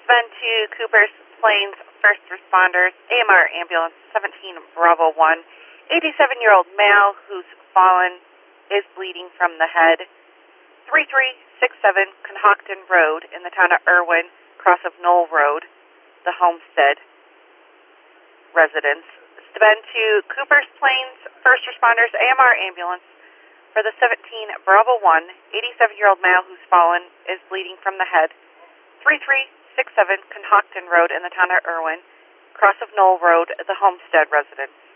Been to Cooper's Plains First Responders, AMR Ambulance 17 Bravo 1. 87-year-old male who's fallen is bleeding from the head. 3367 Conhockton Road in the town of Irwin, cross of Knoll Road, the Homestead residence. Been to Cooper's Plains First Responders, AMR Ambulance for the 17 Bravo 1. 87-year-old male who's fallen is bleeding from the head. 3367 Conhockton Road in the town of Irwin, cross of Knoll Road, the Homestead residence.